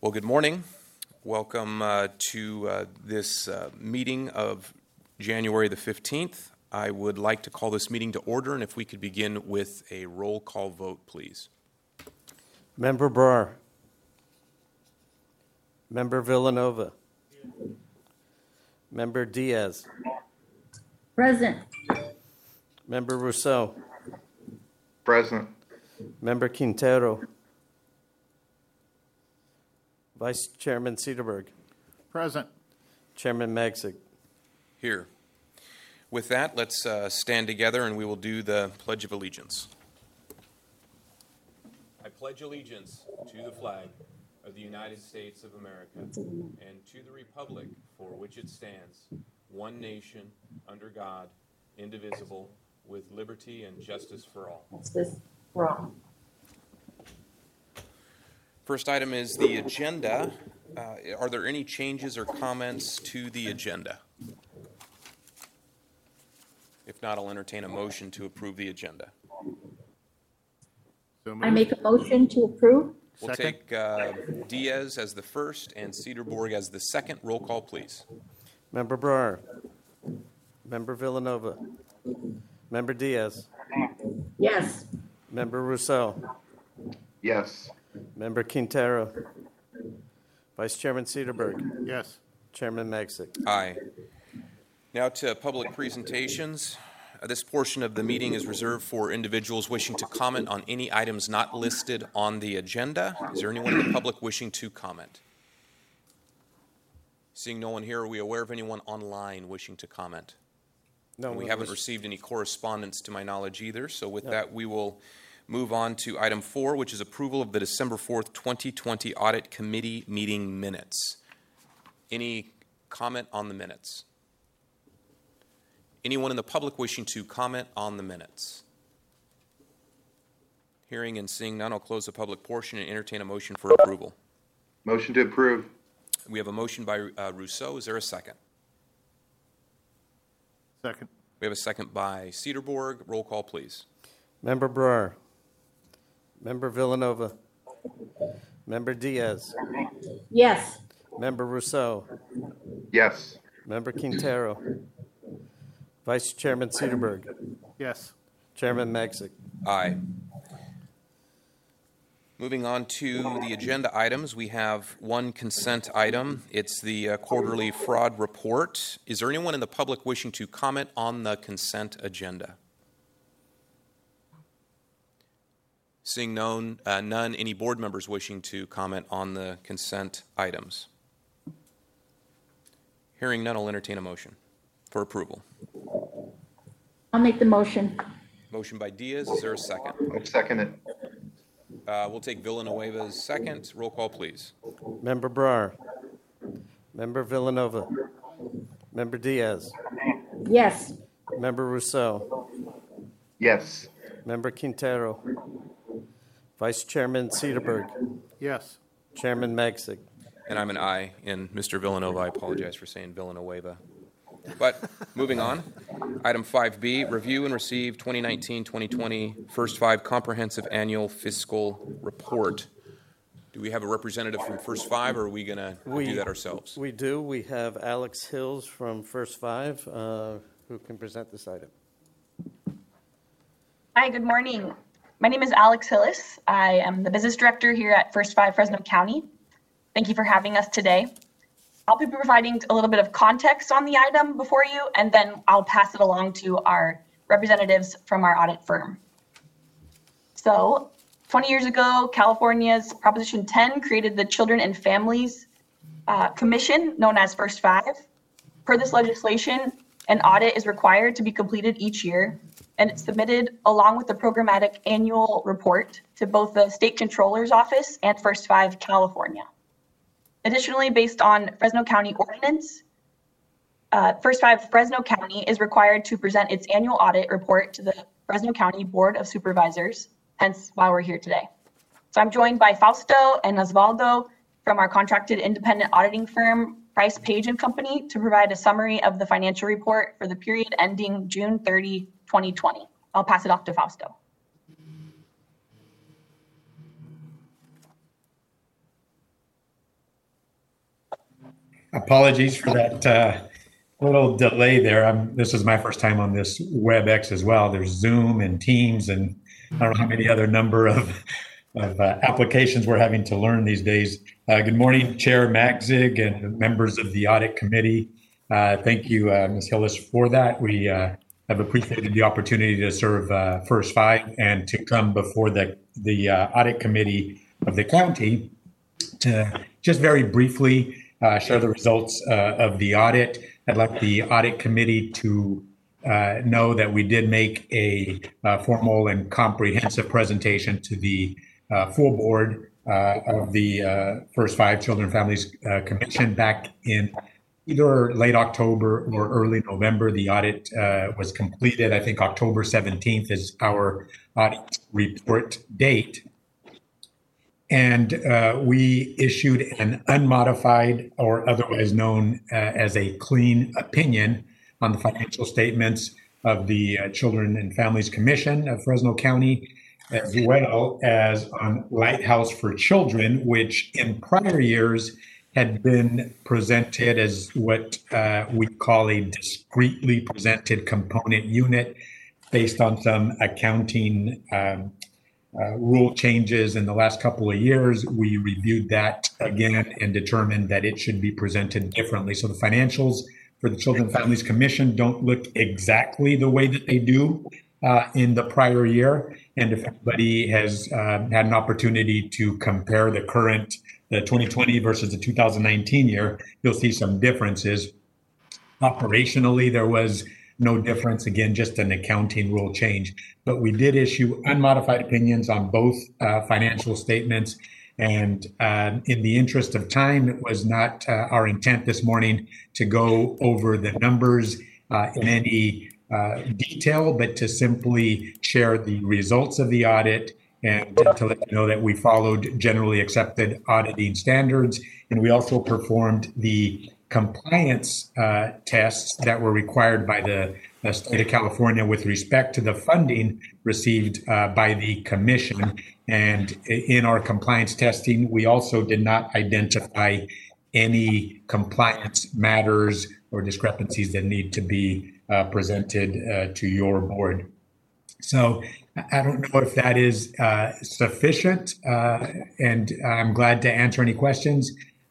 Well, good morning. Welcome to this meeting of January the 15th. I would like to call this meeting to order, and if we could begin with a roll call vote, please. Member Brar. Member Villanova. Member Diaz. Present. Member Rousseau. Present. Member Quintero. Vice Chairman Cedarberg. Present. Chairman Magsic. Here. With that, let's stand together and we will do the Pledge of Allegiance. I pledge allegiance to the flag of the United States of America and to the republic for which it stands, one nation, under God, indivisible, with liberty and justice for all. What's this? Wrong. First item is the agenda. Are there any changes or comments to the agenda? If not, I'll entertain a motion to approve the agenda. I make a motion to approve. We'll take Diaz as the first and Cedarborg as the second. Roll call, please. Member Brar. Member Villanova. Member Diaz. Yes. Member Rousseau. Yes. Member Quintero. Vice Chairman Cedarberg. Yes. Chairman Magsic. Aye. Now to public presentations. This portion of the meeting is reserved for individuals wishing to comment on any items not listed on the agenda. Is there anyone in the public wishing to comment? Seeing no one here, are we aware of anyone online wishing to comment? No, And we haven't received any correspondence to my knowledge either, so with that we will move on to item 4, which is approval of the December 4th, 2020 Audit Committee meeting minutes. Any comment on the minutes? Anyone in the public wishing to comment on the minutes? Hearing and seeing none, I'll close the public portion and entertain a motion for approval. Motion to approve. We have a motion by Rousseau. Is there a second? Second. We have a second by Cedarborg. Roll call, please. Member Brar. Member Villanova. Member Diaz. Yes. Member Rousseau. Yes. Member Quintero. Vice Chairman Cedarberg. Yes. Chairman Magsic. Aye. Moving on to the agenda items, we have one consent item. It's the quarterly fraud report. Is there anyone in the public wishing to comment on the consent agenda? Seeing none, any board members wishing to comment on the consent items? Hearing none, I'll entertain a motion for approval. I'll make the motion. Motion by Diaz. Is there a second? I'll second it. We'll take Villanueva's second. Roll call, please. Member Brar. Member Villanova. Member Diaz. Yes. Member Rousseau. Yes. Member Quintero. Vice Chairman Cedarberg. Yes. Chairman Magsic. And I'm an aye. And Mr. Villanova, I apologize for saying Villanueva. But moving on, item 5B, review and receive 2019-2020 First Five Comprehensive Annual Fiscal Report. Do we have a representative from First Five, or are we going to do that ourselves? We do. We have Alex Hills from First Five who can present this item. Hi, good morning. My name is Alex Hillis. I am the business director here at First Five Fresno County. Thank you for having us today. I'll be providing a little bit of context on the item before you, and then I'll pass it along to our representatives from our audit firm. So, 20 years ago, California's Proposition 10 created the Children and Families Commission, known as First Five. Per this legislation, an audit is required to be completed each year, and it's submitted along with the programmatic annual report to both the State Controller's Office and First Five California. Additionally, based on Fresno County ordinance, First Five Fresno County is required to present its annual audit report to the Fresno County Board of Supervisors, hence why we're here today. So I'm joined by Fausto and Osvaldo from our contracted independent auditing firm, Price Page & Company, to provide a summary of the financial report for the period ending June 30, 2020. I'll pass it off to Fausto. Apologies for that little delay there. This is my first time on this WebEx as well. There's Zoom and Teams, and I don't know how many other number of applications we're having to learn these days. Good morning, Chair Magzig and members of the Audit Committee. Thank you, Ms. Hillis, for that. We have appreciated the opportunity to serve First Five and to come before the Audit Committee of the county to just very briefly share the results of the audit. I'd like the Audit Committee to know that we did make a formal and comprehensive presentation to the full board of the First Five Children and Families Commission back in either late October or early November. The audit was completed. I think October 17th is our audit report date. And we issued an unmodified, or otherwise known as a clean opinion, on the financial statements of the Children and Families Commission of Fresno County, as well as on Lighthouse for Children, which in prior years had been presented as what we call a discretely presented component unit based on some accounting rule changes in the last couple of years. We reviewed that again and determined that it should be presented differently. So the financials for the Children and Families Commission don't look exactly the way that they do in the prior year. And if anybody has had an opportunity to compare the 2020 versus the 2019 year, you'll see some differences. Operationally, there was no difference, again, just an accounting rule change. But we did issue unmodified opinions on both financial statements. And in the interest of time, it was not our intent this morning to go over the numbers in any detail, but to simply share the results of the audit and to let you know that we followed generally accepted auditing standards. And we also performed the compliance tests that were required by the state of California with respect to the funding received by the commission. And in our compliance testing, we also did not identify any compliance matters or discrepancies that need to be presented to your board. So I don't know if that is sufficient, and I'm glad to answer any questions.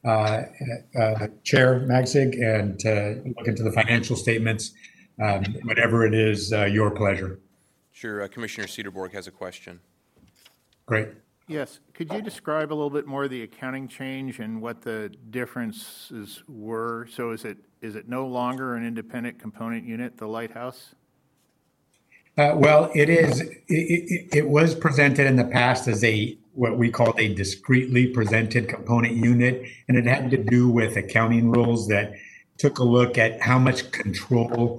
Chair Magzig, and look into the financial statements, whatever it is, your pleasure. Sure. Commissioner Cedarborg has a question. Great. Yes. Could you describe a little bit more of the accounting change and what the differences were? So is it no longer an independent component unit, the Lighthouse? Well, it is. It was presented in the past as what we called a discretely presented component unit, and it had to do with accounting rules that took a look at how much control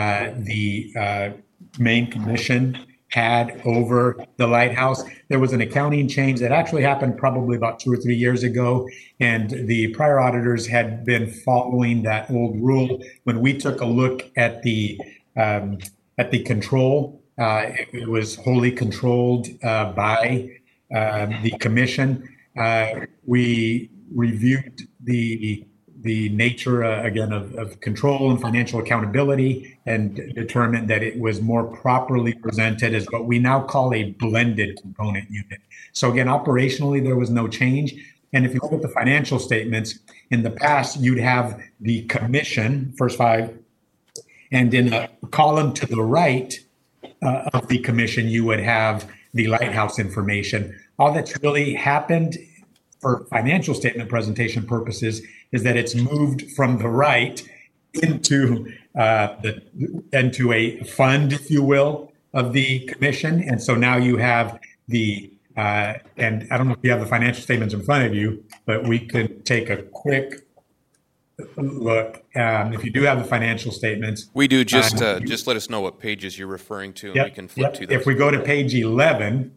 the main commission had over the Lighthouse. There was an accounting change that actually happened probably about 2 or 3 years ago, and the prior auditors had been following that old rule. When we took a look at the control, it was wholly controlled by the commission. We reviewed the nature, again, of control and financial accountability, and determined that it was more properly presented as what we now call a blended component unit. So again, operationally, there was no change. And if you look at the financial statements, in the past, you'd have the commission, First Five, and in a column to the right of the commission, you would have the Lighthouse information. All that's really happened for financial statement presentation purposes is that it's moved from the right into a fund, if you will, of the commission. And so now you have and I don't know if you have the financial statements in front of you, but we could take a quick look. If you do have the financial statements. We do. Just let us know what pages you're referring to, and we can flip to those. If we go to page 11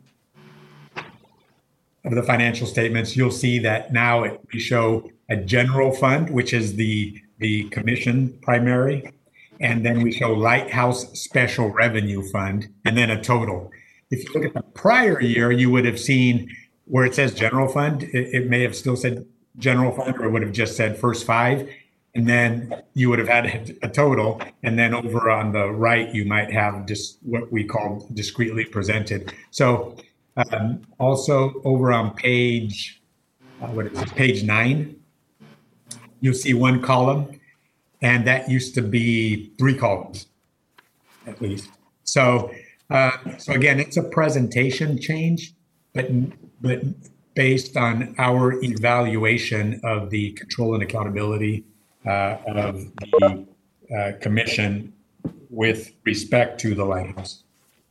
of the financial statements, you'll see that now we show a general fund, which is the commission primary, and then we show Lighthouse Special Revenue Fund, and then a total. If you look at the prior year, you would have seen where it says general fund, it may have still said general fund, or it would have just said First Five. and then you would have had a total, and then over on the right, you might have just what we call discretely presented. So also over on page, page 9, you'll see one column, and that used to be 3 columns, at least. So again, it's a presentation change, but based on our evaluation of the control and accountability of the commission with respect to the lighthouse.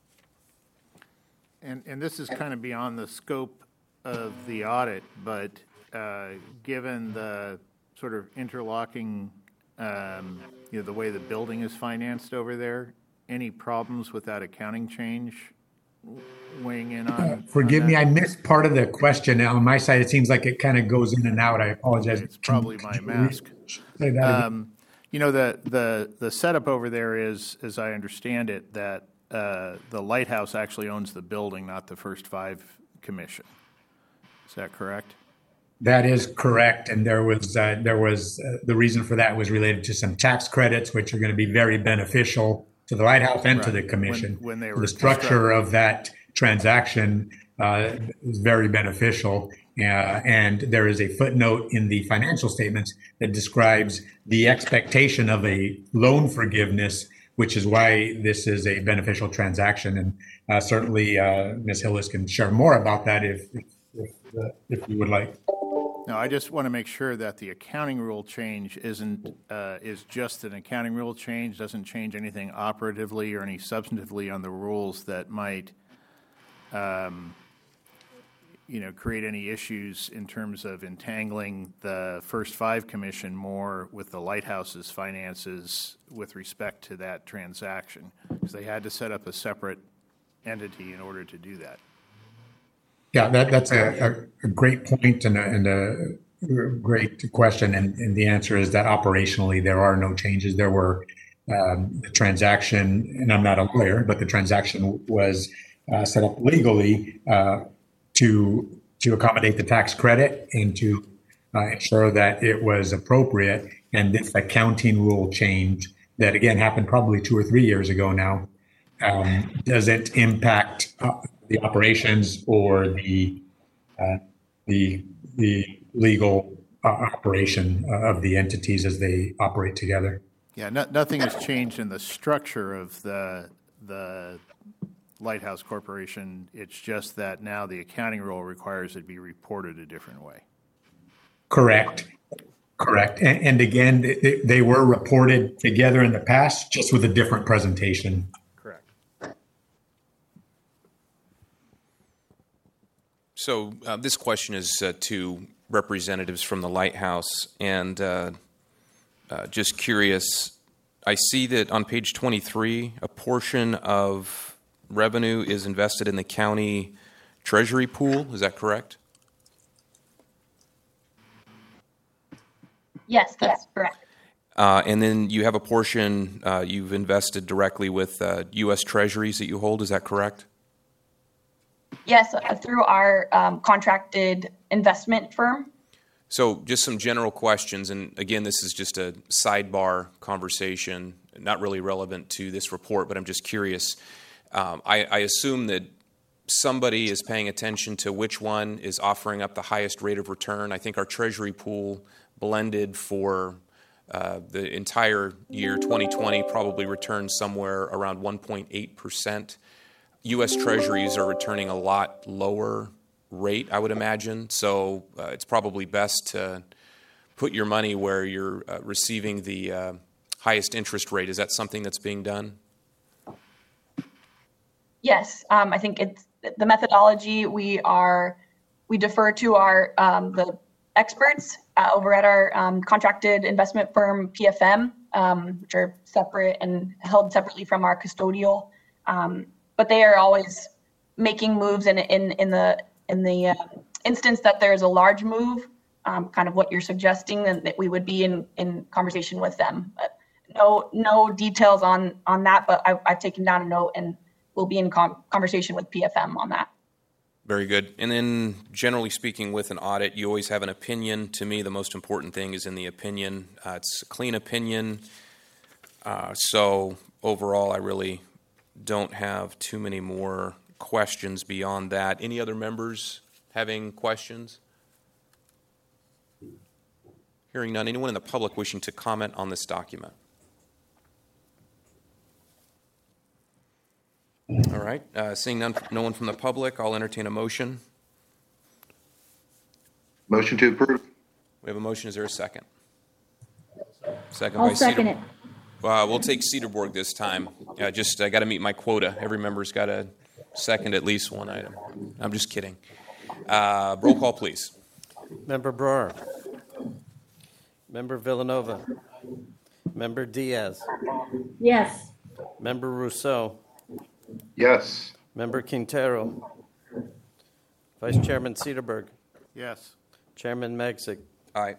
And this is kind of beyond the scope of the audit, but given the sort of interlocking, the way the building is financed over there, any problems with that accounting change weighing in on? Forgive me, I missed part of the question. On my side, it seems like it kind of goes in and out. I apologize. It's probably my mask. Say that again. The setup over there is, as I understand it, that the lighthouse actually owns the building, not the First Five Commission. Is that correct? That is correct, and there was the reason for that was related to some tax credits, which are going to be very beneficial to the lighthouse and to the commission. When they were the structure of that transaction is very beneficial, and there is a footnote in the financial statements that describes the expectation of a loan forgiveness, which is why this is a beneficial transaction. And certainly, Ms. Hillis can share more about that if you would like. No, I just want to make sure that the accounting rule change is just an accounting rule change, doesn't change anything operatively or any substantively on the rules that might, create any issues in terms of entangling the First Five Commission more with the lighthouse's finances with respect to that transaction, because they had to set up a separate entity in order to do that. Yeah, that's a great point and a great question. And the answer is that operationally, there are no changes. There were the transaction, and I'm not a lawyer, but the transaction was set up legally to accommodate the tax credit and to ensure that it was appropriate. And this accounting rule change that, again, happened probably 2 or 3 years ago now, doesn't impact the operations or the legal operation of the entities as they operate together. Yeah, nothing has changed in the structure of the Lighthouse Corporation. It's just that now the accounting rule requires it be reported a different way. Correct. And again, they were reported together in the past, just with a different presentation. Correct. So this question is to representatives from the Lighthouse, and just curious, I see that on page 23, a portion of revenue is invested in the county treasury pool. Is that correct? Yes, that's correct. And then you have a portion you've invested directly with U.S. Treasuries that you hold. Is that correct? Yes, through our contracted investment firm. So just some general questions, and again, this is just a sidebar conversation, not really relevant to this report, but I'm just curious. I assume that somebody is paying attention to which one is offering up the highest rate of return. I think our treasury pool blended for the entire year 2020 probably returned somewhere around 1.8%. U.S. Treasuries are returning a lot lower rate, I would imagine. So it's probably best to put your money where you're receiving the highest interest rate. Is that something that's being done? Yes, I think it's the methodology. We defer to our the experts over at our contracted investment firm PFM, which are separate and held separately from our custodial. But they are always making moves in the instance that there's a large move, kind of what you're suggesting, then that we would be in conversation with them. But no details on that, but I've taken down a note and we'll be in conversation with PFM on that. Very good. And then, generally speaking, with an audit, you always have an opinion. To me, the most important thing is in the opinion. It's a clean opinion. So overall, I really don't have too many more questions beyond that. Any other members having questions? Hearing none. Anyone in the public wishing to comment on this document? All right. Seeing no one from the public, I'll entertain a motion. Motion to approve. We have a motion. Is there a second? Second I'll by second Cedar. it. We'll take Cedarburg this time. I got to meet my quota. Every member's got to second at least one item. I'm just kidding. Roll call, please. Member Brewer. Member Villanova. Member Diaz. Yes. Member Rousseau. Yes. Member Quintero. Vice Chairman Cedarburg. Yes. Chairman Magsick. Aye.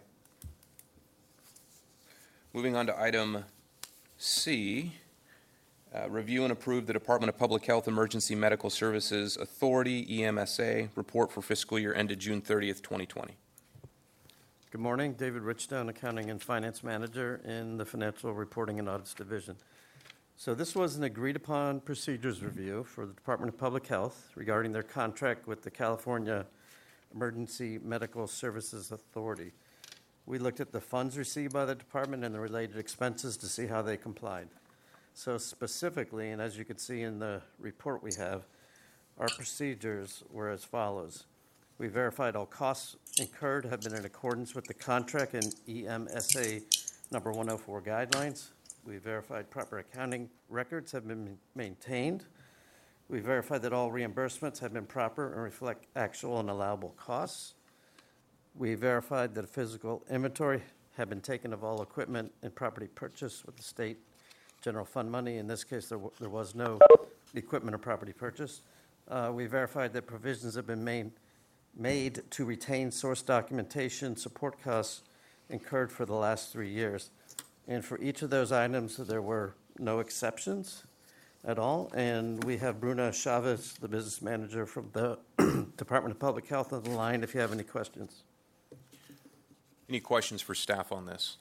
Moving on to item C, review and approve the Department of Public Health Emergency Medical Services Authority, EMSA, report for fiscal year ended June 30th, 2020. Good morning. David Richstone, Accounting and Finance Manager in the Financial Reporting and Audits Division. So this was an agreed-upon procedures review for the Department of Public Health regarding their contract with the California Emergency Medical Services Authority. We looked at the funds received by the department and the related expenses to see how they complied. So specifically, and as you can see in the report we have, our procedures were as follows. We verified all costs incurred have been in accordance with the contract and EMSA number 104 guidelines. We verified proper accounting records have been maintained. We verified that all reimbursements have been proper and reflect actual and allowable costs. We verified that a physical inventory had been taken of all equipment and property purchased with the state general fund money. In this case, there was no equipment or property purchase. We verified that provisions have been made to retain source documentation support costs incurred for the last 3 years. And for each of those items, there were no exceptions at all. And we have Bruna Chavez, the business manager from the Department of Public Health, on the line if you have any questions. Any questions for staff on this?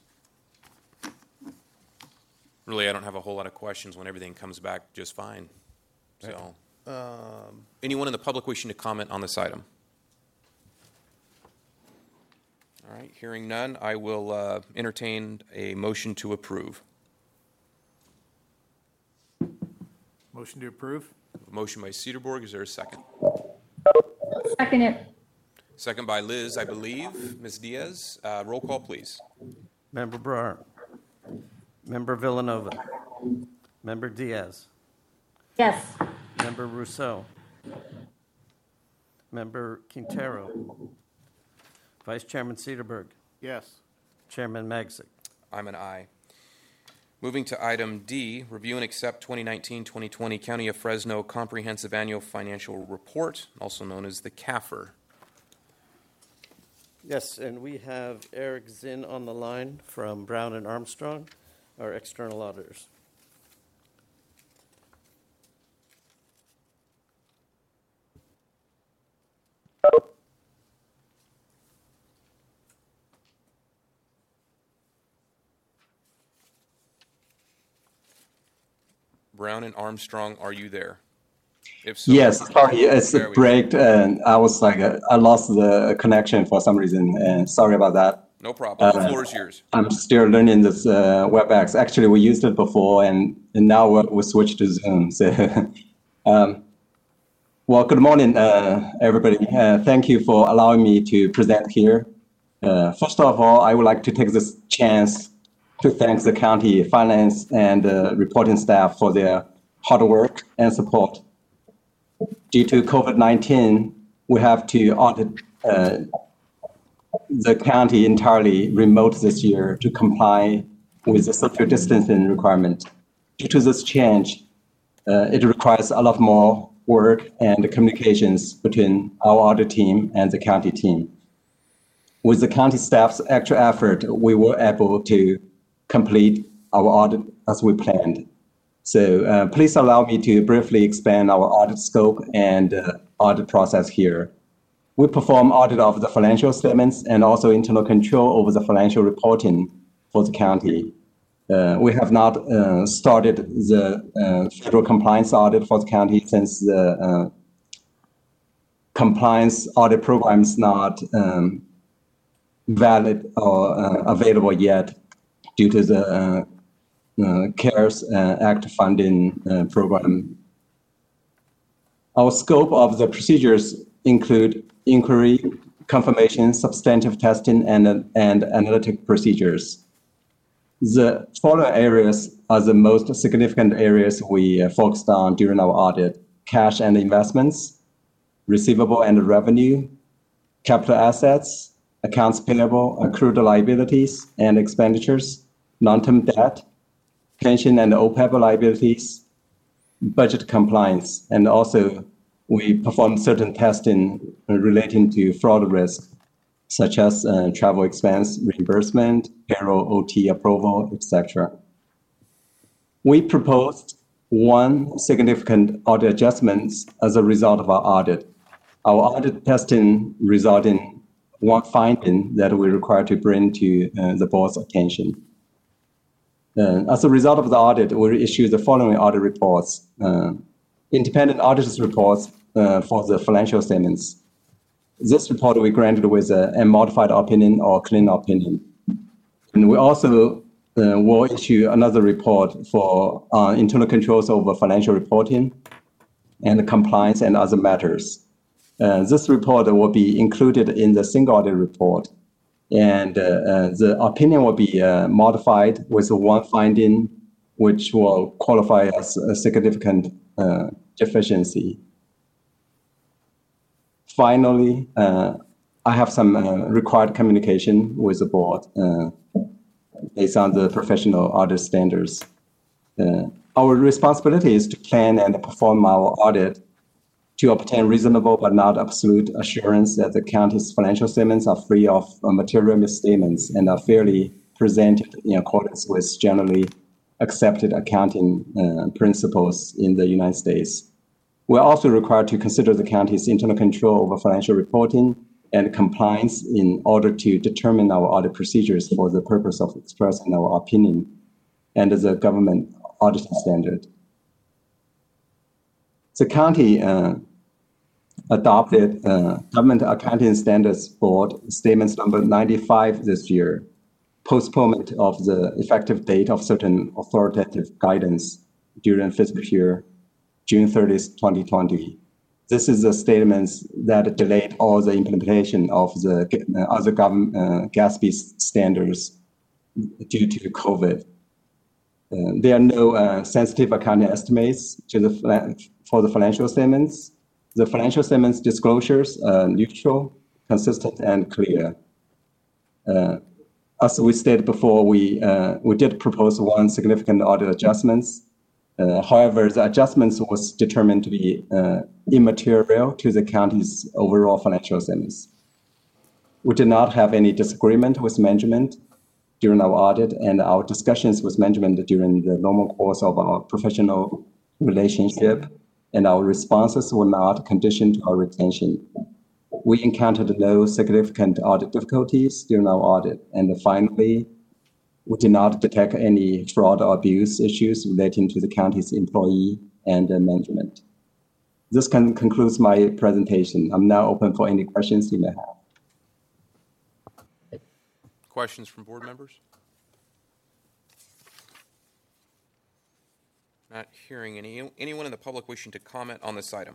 Really, I don't have a whole lot of questions when everything comes back just fine. So, anyone in the public wishing to comment on this item? All right, hearing none, I will entertain a motion to approve. Motion to approve? A motion by Cedarburg. Is there a second? Second it. Second by Liz, I believe. Ms. Diaz, roll call, please. Member Brewer. Member Villanova. Member Diaz. Yes. Member Rousseau. Member Quintero. Vice Chairman Cedarburg. Yes. Chairman Magsick. I'm an aye. Moving to item D, review and accept 2019-2020 County of Fresno Comprehensive Annual Financial Report, also known as the CAFR. Yes, and we have Eric Zinn on the line from Brown and Armstrong, our external auditors. Brown and Armstrong, are you there? If so, yes, sorry, it's there we break, and I was like, I lost the connection for some reason, and sorry about that. No problem. The floor is yours. I'm still learning this WebEx. Actually, we used it before, and now we switched to Zoom. So, well, good morning, everybody. Thank you for allowing me to present here. First of all, I would like to take this chance to thank the county finance and reporting staff for their hard work and support. Due to COVID-19, we have to audit the county entirely remote this year to comply with the social distancing requirement. Due to this change, it requires a lot more work and communications between our audit team and the county team. With the county staff's extra effort, we were able to complete our audit as we planned. So please allow me to briefly expand our audit scope and audit process here. We perform audit of the financial statements and also internal control over the financial reporting for the county. We have not started the federal compliance audit for the county since the compliance audit program is not valid or available yet due to the CARES Act funding program. Our scope of the procedures include inquiry, confirmation, substantive testing, and analytic procedures. The following areas are the most significant areas we focused on during our audit: cash and investments, receivable and revenue, capital assets, accounts payable, accrued liabilities and expenditures, long-term debt, pension and OPEB liabilities, budget compliance, and also we perform certain testing relating to fraud risk, such as travel expense reimbursement, payroll OT approval, etc. We proposed one significant audit adjustment as a result of our audit. Our audit testing resulted in one finding that we require to bring to the board's attention. As a result of the audit, we issued the following audit reports. Independent auditors' reports for the financial statements. This report we granted with a modified opinion or clean opinion. And we also will issue another report for internal controls over financial reporting and compliance and other matters. This report will be included in the single audit report. And the opinion will be modified with one finding, which will qualify as a significant deficiency. Finally, I have some required communication with the board based on the professional audit standards. Our responsibility is to plan and perform our audit to obtain reasonable but not absolute assurance that the county's financial statements are free of material misstatements and are fairly presented in accordance with generally accepted accounting principles in the United States. We're also required to consider the county's internal control over financial reporting and compliance in order to determine our audit procedures for the purpose of expressing our opinion and the government auditing standard. The county adopted Government Accounting Standards Board Statements number 95 this year, postponement of the effective date of certain authoritative guidance during fiscal year June 30th, 2020. This is the statements that delayed all the implementation of the other GASB standards due to COVID. There are no sensitive accounting estimates for the financial statements. The financial statements disclosures are neutral, consistent, and clear. As we stated before, we did propose one significant audit adjustments. However, the adjustments was determined to be immaterial to the county's overall financial statements. We did not have any disagreement with management during our audit, and our discussions with management during the normal course of our professional relationship, and our responses were not conditioned to our retention. We encountered no significant audit difficulties during our audit, and finally, we did not detect any fraud or abuse issues relating to the county's employee and management. This concludes my presentation. I'm now open for any questions you may have. Questions from board members? Not hearing anyone in the public wishing to comment on this item.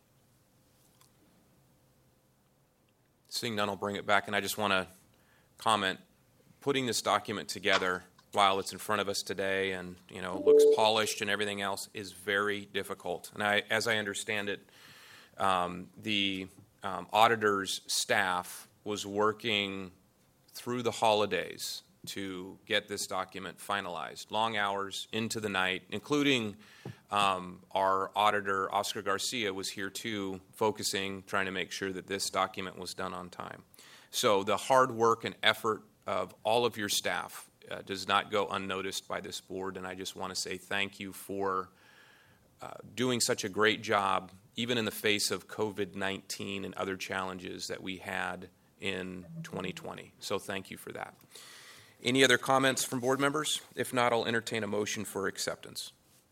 Seeing none, I'll bring it back, and I just want to comment. Putting this document together while it's in front of us today and looks polished and everything else is very difficult. And as I understand it, the auditor's staff was working through the holidays to get this document finalized. Long hours into the night, including our auditor, Oscar Garcia, was here too, trying to make sure that this document was done on time. So the hard work and effort of all of your staff does not go unnoticed by this board, and I just want to say thank you for doing such a great job, even in the face of COVID-19 and other challenges that we had in 2020. So thank you for that. Any other comments from board members? If not, I'll entertain a motion for acceptance.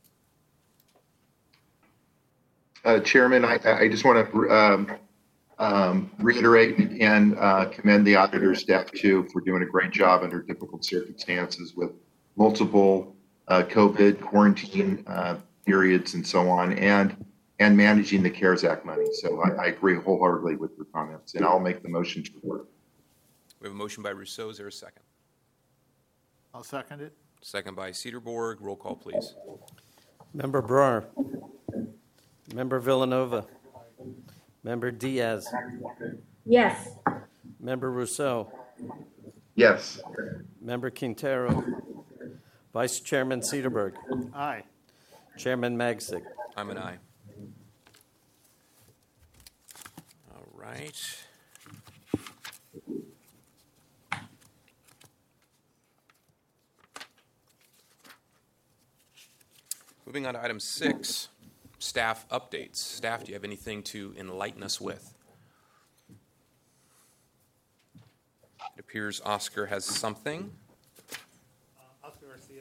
Chairman, I just want to reiterate and commend the auditor staff too for doing a great job under difficult circumstances with multiple COVID quarantine periods and so on, and managing the CARES Act money. So I agree wholeheartedly with your comments, and I'll make the motion to approve. We have a motion by Rousseau. Is there a second? I'll second it. Second by Cedarborg. Roll call, please. Member Broer. Member Villanova. Member Diaz. Yes. Member Rousseau. Yes. Member Quintero. Vice Chairman Cedarburg. Aye. Chairman Magsick. I'm an aye. All right. Moving on to item 6, staff updates. Staff, do you have anything to enlighten us with? It appears Oscar has something. Oscar Garcia.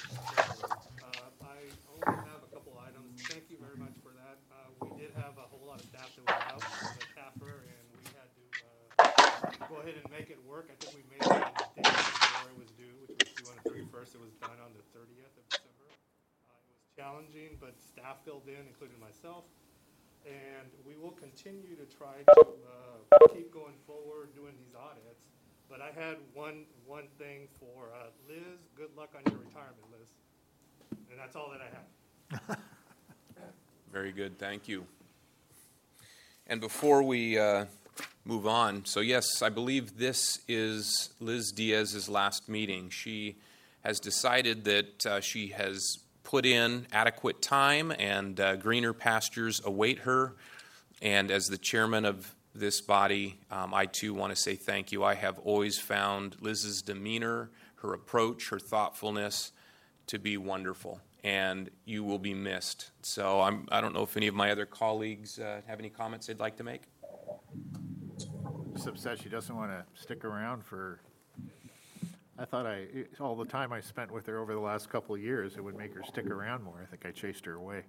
I only have a couple items. Thank you very much for that. We did have a whole lot of staff that was out with the CAFR, and we had to go ahead and make it work. I think we made it on the day before it was due, which was due on the 31st. It was done on the 30th of December. It was challenging, but staff filled in, including myself. And we will continue to try to keep going forward doing these audits. But I had one thing for Liz. Good luck on your retirement, Liz. And that's all that I have. Very good, thank you. And before we move on, so yes, I believe this is Liz Diaz's last meeting. She has decided that she has put in adequate time and greener pastures await her. And as the chairman of this body, I too want to say thank you. I have always found Liz's demeanor, her approach, her thoughtfulness to be wonderful, and you will be missed. So I don't know if any of my other colleagues have any comments they'd like to make. Just upset she doesn't want to stick around for. I thought all the time I spent with her over the last couple of years, it would make her stick around more. I think I chased her away.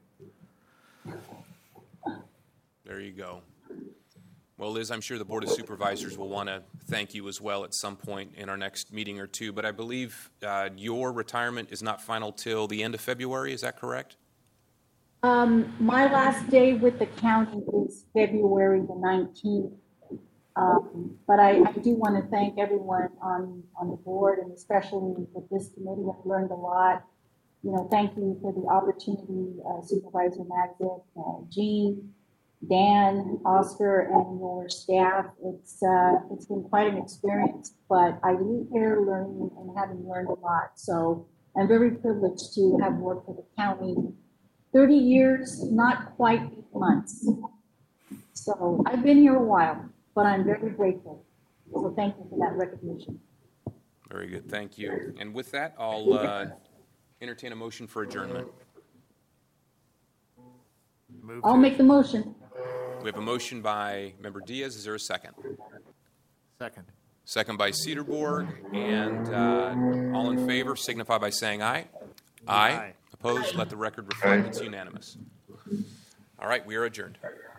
There you go. Well, Liz, I'm sure the Board of Supervisors will want to thank you as well at some point in our next meeting or two, but I believe your retirement is not final till the end of February, is that correct? My last day with the county is February the 19th. But I do want to thank everyone on the board, and especially with this committee. I've learned a lot. Thank you for the opportunity, Supervisor Magsick, Jean, Dan, Oscar, and your staff. It's been quite an experience, but I leave here learning and having learned a lot. So I'm very privileged to have worked for the county 30 years, not quite 8 months. So I've been here a while, but I'm very grateful. So thank you for that recognition. Very good, thank you. And with that, I'll entertain a motion for adjournment. I'll make the motion. We have a motion by Member Diaz. Is there a second? Second. Second by Cedarborg. And all in favor signify by saying aye. Aye. Aye. Opposed? Let the record reflect it's unanimous. All right, we are adjourned.